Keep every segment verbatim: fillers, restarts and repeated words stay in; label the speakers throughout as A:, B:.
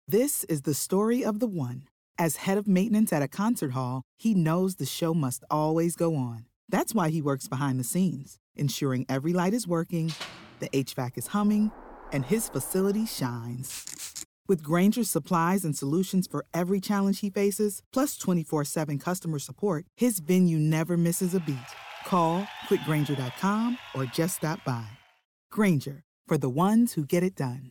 A: This is the story of the one. As head of maintenance at a concert hall, he knows the show must always go on. That's why he works behind the scenes, ensuring every light is working, the H V A C is humming, and his facility shines. With Grainger's supplies and solutions for every challenge he faces, plus twenty-four seven customer support, his venue never misses a beat. Call quick grainger dot com or just stop by. Grainger, for the ones who get it done.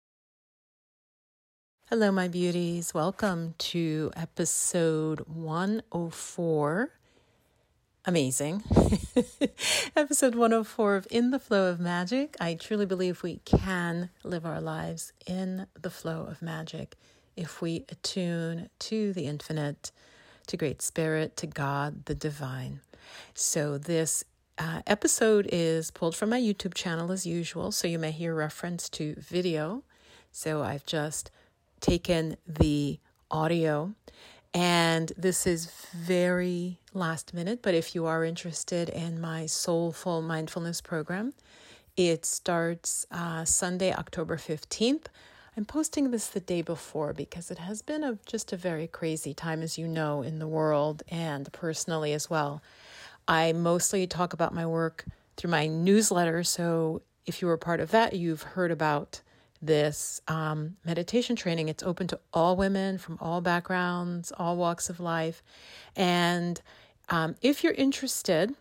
B: Hello, my beauties. Welcome to episode one oh four. Amazing. Episode one oh four of In the Flow of Magic. I truly believe we can live our lives in the flow of magic if we attune to the infinite, to Great Spirit, to God, the divine. So this uh, episode is pulled from my YouTube channel as usual, so you may hear reference to video. So I've just taken the audio, and this is very last minute, but if you are interested in my Soulful Mindfulness program, it starts uh, Sunday, October fifteenth. I'm posting this the day before because it has been a, just a very crazy time, as you know, in the world and personally as well. I mostly talk about my work through my newsletter, so if you were part of that, you've heard about this um, meditation training. It's open to all women from all backgrounds, all walks of life. And um, if you're interested,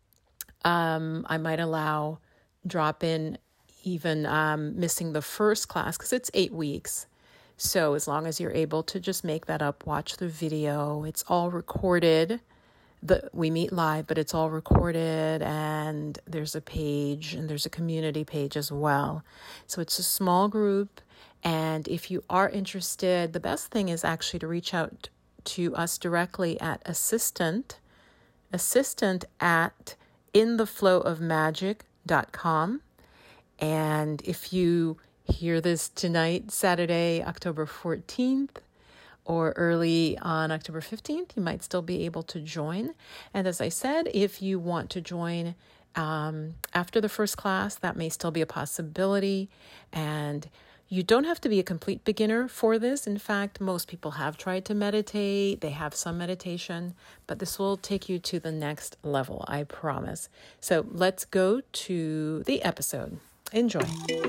B: um, I might allow drop in even um, missing the first class because it's eight weeks. So as long as you're able to just make that up, watch the video. It's all recorded. The, we meet live, but it's all recorded, and there's a page and there's a community page as well. So it's a small group, and if you are interested, the best thing is actually to reach out to us directly at assistant, assistant at in the flow of magic dot com. And if you hear this tonight, Saturday, October fourteenth, or early on October fifteenth, you might still be able to join. And as I said, if you want to join um, after the first class, that may still be a possibility. And you don't have to be a complete beginner for this. In fact, most people have tried to meditate. They have some meditation, but this will take you to the next level, I promise. So let's go to the episode. Enjoy.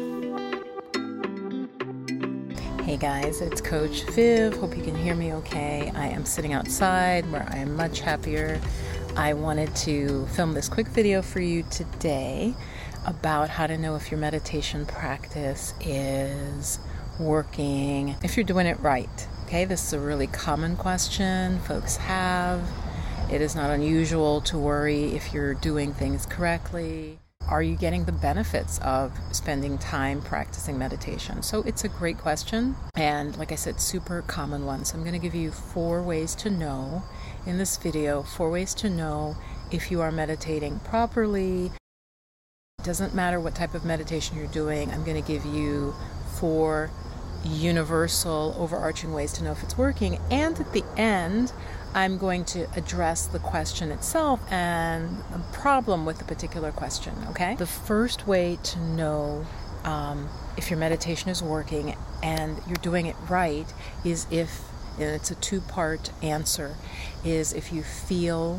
B: Hey guys, it's Coach Viv. Hope you can hear me okay. I am sitting outside where I am much happier. I wanted to film this quick video for you today about how to know if your meditation practice is working, if you're doing it right. Okay, this is a really common question folks have. It is not unusual to worry if you're doing things correctly. Are you getting the benefits of spending time practicing meditation? So it's a great question. And like I said, super common one. So I'm going to give you four ways to know in this video, four ways to know if you are meditating properly. It doesn't matter what type of meditation you're doing. I'm going to give you four universal, overarching ways to know if it's working. And at the end, I'm going to address the question itself and the problem with the particular question, okay? The first way to know um, if your meditation is working and you're doing it right is if, and it's a two-part answer, is if you feel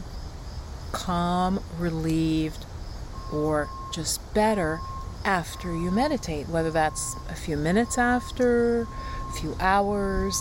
B: calm, relieved, or just better after you meditate, whether that's a few minutes after, a few hours,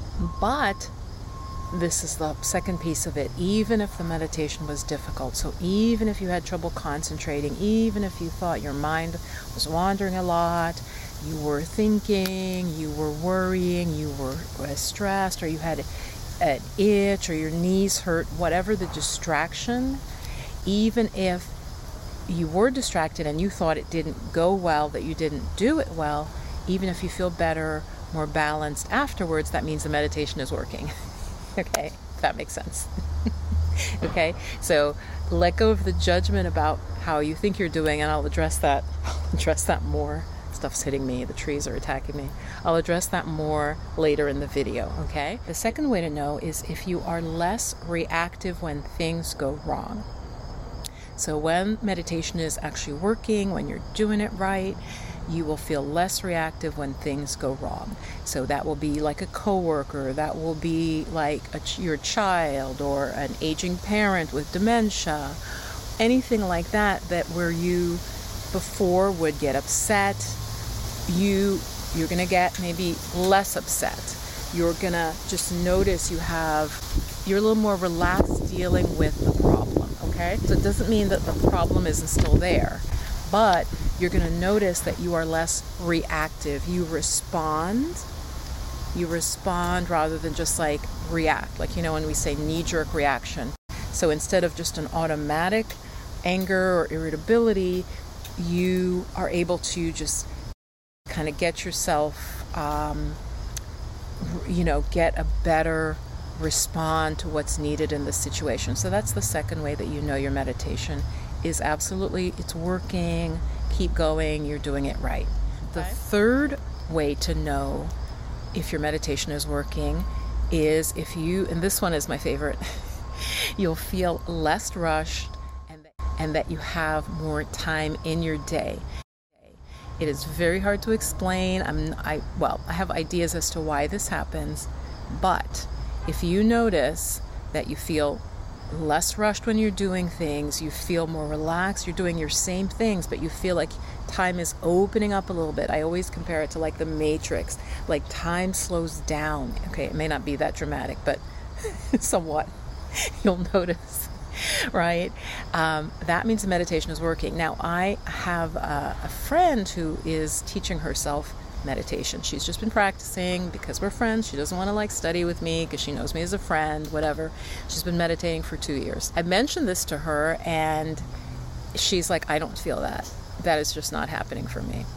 B: but this is the second piece of it. Even if the meditation was difficult, so even if you had trouble concentrating, even if you thought your mind was wandering a lot, you were thinking, you were worrying, you were stressed, or you had an itch, or your knees hurt, whatever the distraction, even if you were distracted and you thought it didn't go well, that you didn't do it well, even if you feel better, more balanced afterwards, that means the meditation is working. Okay, if that makes sense. Okay, so let go of the judgment about how you think you're doing, and I'll address that. I'll address that more. Stuff's hitting me. The trees are attacking me. I'll address that more later in the video, okay? The second way to know is if you are less reactive when things go wrong. So when meditation is actually working, when you're doing it right, you will feel less reactive when things go wrong. So that will be like a coworker, that will be like a, your child or an aging parent with dementia, anything like that, that where you before would get upset, you, you're going to get maybe less upset. You're going to just notice you have, you're a little more relaxed dealing with the problem, okay? So it doesn't mean that the problem isn't still there, but you're going to notice that you are less reactive. You respond. You respond rather than just like react. Like, you know, when we say knee-jerk reaction. So instead of just an automatic anger or irritability, you are able to just kind of get yourself, um, you know, get a better respond to what's needed in the situation. So that's the second way that you know your meditation is absolutely, it's working. Keep going, you're doing it right. The third way to know if your meditation is working is if you, and this one is my favorite, you'll feel less rushed and that, and that you have more time in your day. It is very hard to explain. I'm, I, well, I have ideas as to why this happens, but if you notice that you feel less rushed when you're doing things, you feel more relaxed, you're doing your same things, but you feel like time is opening up a little bit. I always compare it to like the Matrix, like time slows down. Okay, it may not be that dramatic, but somewhat you'll notice, right? Um, that means the meditation is working. Now, I have a, a friend who is teaching herself meditation. She's just been practicing because we're friends. She doesn't want to like study with me because she knows me as a friend, whatever. She's been meditating for two years. I mentioned this to her and she's like, I don't feel that. That is just not happening for me.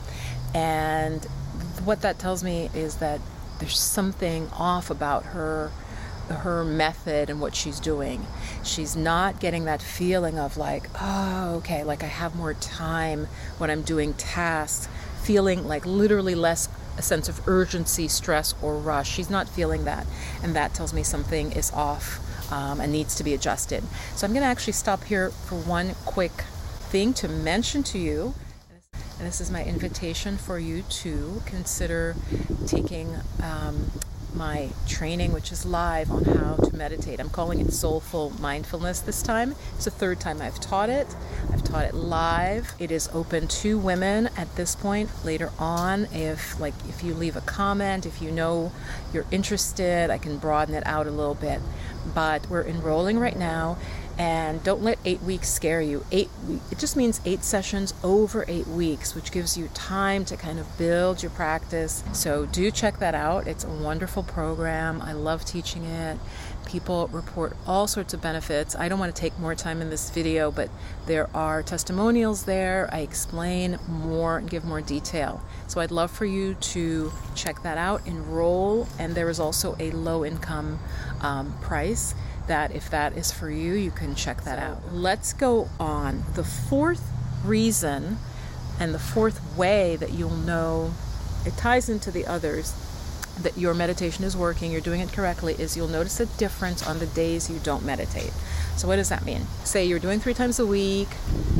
B: And what that tells me is that there's something off about her her method and what she's doing. She's not getting that feeling of like, oh, okay, like I have more time when I'm doing tasks, feeling like literally less a sense of urgency, stress, or rush. She's not feeling that. And that tells me something is off um, and needs to be adjusted. So I'm going to actually stop here for one quick thing to mention to you. And this is my invitation for you to consider taking um, my training, which is live on how to meditate. I'm calling it Soulful Mindfulness this time. It's the third time I've taught it. I've taught it live. It is open to women at this point. Later on, if like if you leave a comment, if you know you're interested, I can broaden it out a little bit. But we're enrolling right now. And don't let eight weeks scare you. Eight, it just means eight sessions over eight weeks, which gives you time to kind of build your practice. So do check that out. It's a wonderful program. I love teaching it. People report all sorts of benefits. I don't want to take more time in this video, but there are testimonials there. I explain more and give more detail. So I'd love for you to check that out, enroll, and there is also a low income um, price. That if that is for you, you can check that out. Let's go on. The fourth reason and the fourth way that you'll know, it ties into the others, that your meditation is working, you're doing it correctly, is you'll notice a difference on the days you don't meditate. So what does that mean? Say you're doing three times a week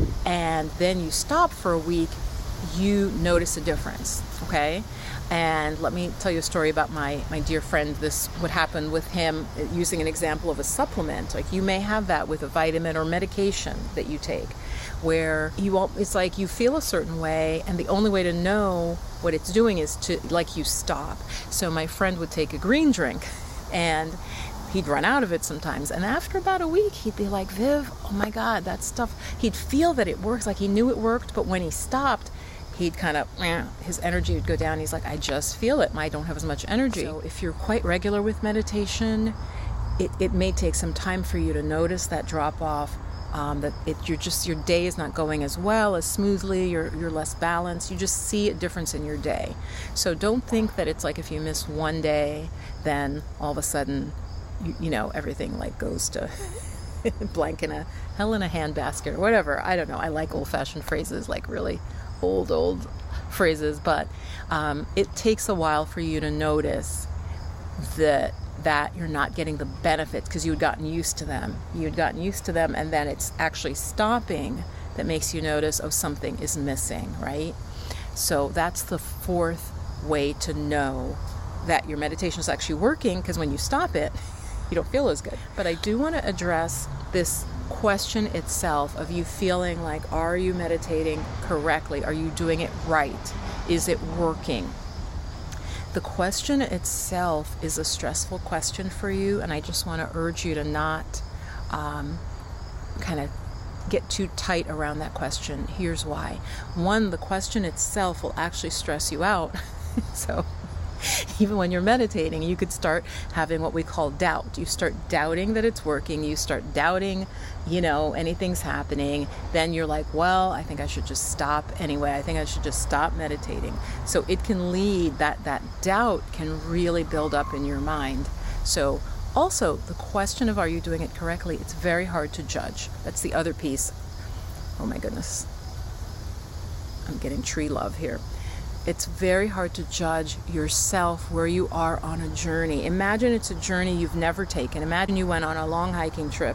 B: and then you stop for a week, you notice a difference, okay? And let me tell you a story about my, my dear friend. This what happened with him, using an example of a supplement. Like you may have that with a vitamin or medication that you take, where you won't, it's like you feel a certain way, and the only way to know what it's doing is to, like, you stop. So my friend would take a green drink, and he'd run out of it sometimes. And after about a week, he'd be like, Viv, oh my God, that stuff, he'd feel that it works, like he knew it worked, but when he stopped, he'd kind of, his energy would go down. He's like, I just feel it. I don't have as much energy. So if you're quite regular with meditation, it, it may take some time for you to notice that drop off, um, that it, you're just, your day is not going as well, as smoothly, you're, you're less balanced. You just see a difference in your day. So don't think that it's like if you miss one day, then all of a sudden, you, you know, everything like goes to blank in a, hell in a handbasket or whatever. I don't know. I like old-fashioned phrases, like really old, old phrases, but um, it takes a while for you to notice that that you're not getting the benefits because you had gotten used to them. You had gotten used to them, and then it's actually stopping that makes you notice, oh, something is missing, right? So that's the fourth way to know that your meditation is actually working, because when you stop it, you don't feel as good. But I do want to address this question itself of you feeling like, are you meditating correctly? Are you doing it right? Is it working? The question itself is a stressful question for you, and I just want to urge you to not um, kind of get too tight around that question. Here's why. One, the question itself will actually stress you out. So even when you're meditating, you could start having what we call doubt. You start doubting that it's working. You start doubting, you know, anything's happening. Then you're like, well, I think I should just stop anyway. I think I should just stop meditating. So it can lead, that, that doubt can really build up in your mind. So also, the question of are you doing it correctly, it's very hard to judge. That's the other piece. Oh my goodness. I'm getting tree love here. It's very hard to judge yourself where you are on a journey. Imagine it's a journey you've never taken. Imagine you went on a long hiking trip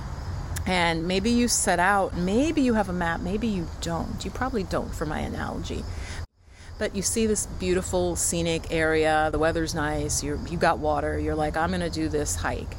B: and maybe you set out, maybe you have a map, maybe you don't. You probably don't, for my analogy. But you see this beautiful scenic area, the weather's nice, you're, you got water, you're like, I'm going to do this hike.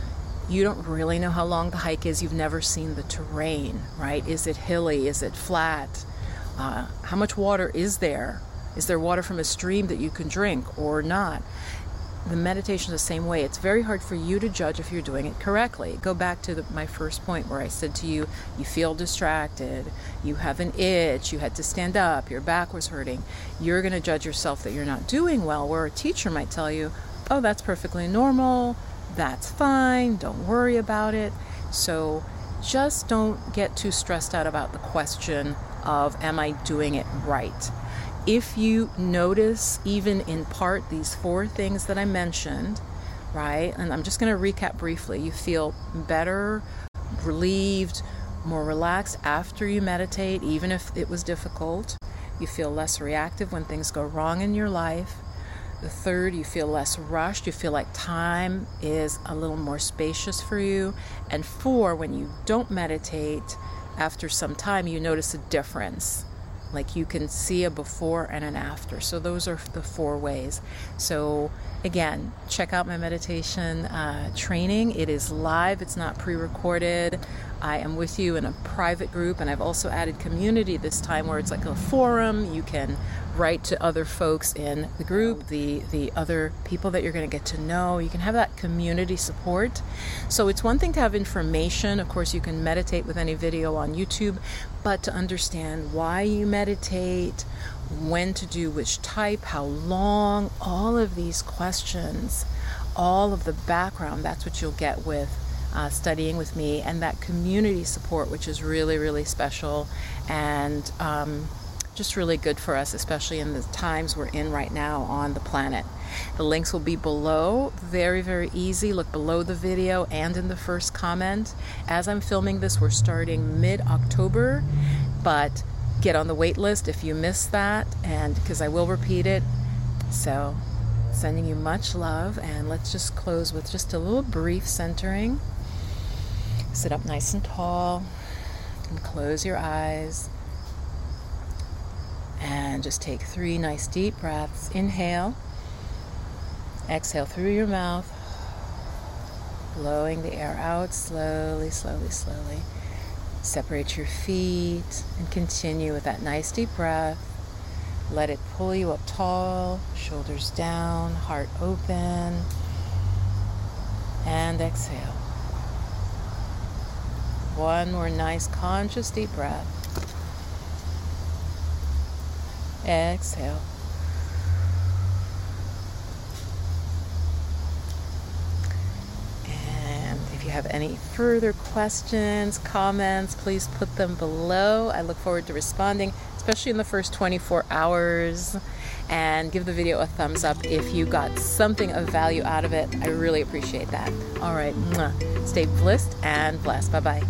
B: You don't really know how long the hike is. You've never seen the terrain, right? Is it hilly? Is it flat? Uh, how much water is there? Is there water from a stream that you can drink or not? The meditation is the same way. It's very hard for you to judge if you're doing it correctly. Go back to the, my first point where I said to you, you feel distracted, you have an itch, you had to stand up, your back was hurting. You're going to judge yourself that you're not doing well, where a teacher might tell you, oh, that's perfectly normal, that's fine, don't worry about it. So just don't get too stressed out about the question of, am I doing it right? If you notice, even in part, these four things that I mentioned, right, and I'm just going to recap briefly, you feel better, relieved, more relaxed after you meditate, even if it was difficult. You feel less reactive when things go wrong in your life. The third, you feel less rushed. You feel like time is a little more spacious for you. And four, when you don't meditate, after some time, you notice a difference. Like you can see a before and an after. So those are the four ways. So again, check out my meditation uh, training. It is live. It's not pre-recorded. I am with you in a private group, and I've also added community this time where it's like a forum. You can write to other folks in the group, the the other people that you're going to get to know. You can have that community support. So it's one thing to have information. Of course, you can meditate with any video on YouTube, but to understand why you meditate, when to do which type, how long, all of these questions, all of the background, that's what you'll get with Uh, studying with me, and that community support, which is really, really special and um, just really good for us, especially in the times we're in right now on the planet. The links will be below. Very, very easy. Look below the video and in the first comment. As I'm filming this, we're starting mid-October, but get on the wait list if you missed that, and because I will repeat it. So sending you much love, and let's just close with just a little brief centering. Sit up nice and tall and close your eyes, and just take three nice deep breaths. Inhale, exhale through your mouth, blowing the air out slowly, slowly, slowly. Separate your feet and continue with that nice deep breath. Let it pull you up tall, shoulders down, heart open, and exhale. One more nice conscious deep breath. Exhale. And if you have any further questions, comments, please put them below. I look forward to responding, especially in the first twenty-four hours. And give the video a thumbs up if you got something of value out of it. I really appreciate that. All right. Mwah. Stay blissed and blessed. Bye-bye.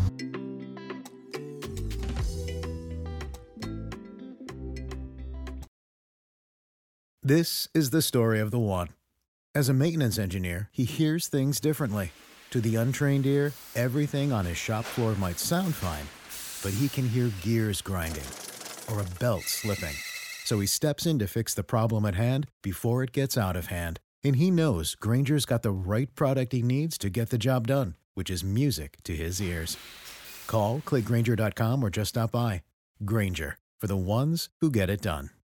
C: This is the story of the one. As a maintenance engineer, he hears things differently. To the untrained ear, everything on his shop floor might sound fine, but he can hear gears grinding or a belt slipping. So he steps in to fix the problem at hand before it gets out of hand. And he knows Granger's got the right product he needs to get the job done, which is music to his ears. Call, click Granger dot com, or just stop by. Granger, for the ones who get it done.